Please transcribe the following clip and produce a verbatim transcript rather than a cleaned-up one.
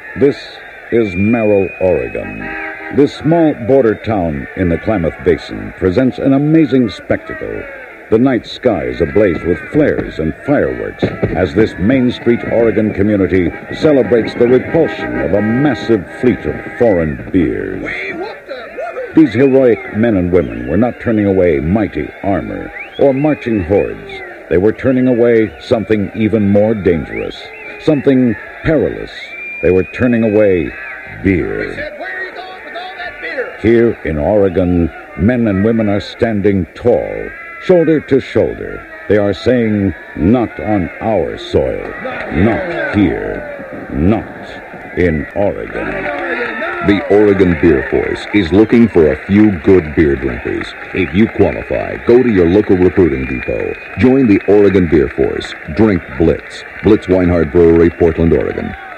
This is Merrill, Oregon. This small border town in the Klamath Basin presents an amazing spectacle. The night sky is ablaze with flares and fireworks as this Main Street, Oregon community celebrates the repulsion of a massive fleet of foreign beers. These heroic men and women were not turning away mighty armor or marching hordes. They were turning away something even more dangerous, something perilous. They were turning away beer. He said, "Where are you going with all that beer?" Here in Oregon, men and women are standing tall, shoulder to shoulder. They are saying, not on our soil, not here, not in Oregon. The Oregon Beer Force is looking for a few good beer drinkers. If you qualify, go to your local recruiting depot. Join the Oregon Beer Force. Drink Blitz. Blitz Weinhardt Brewery, Portland, Oregon.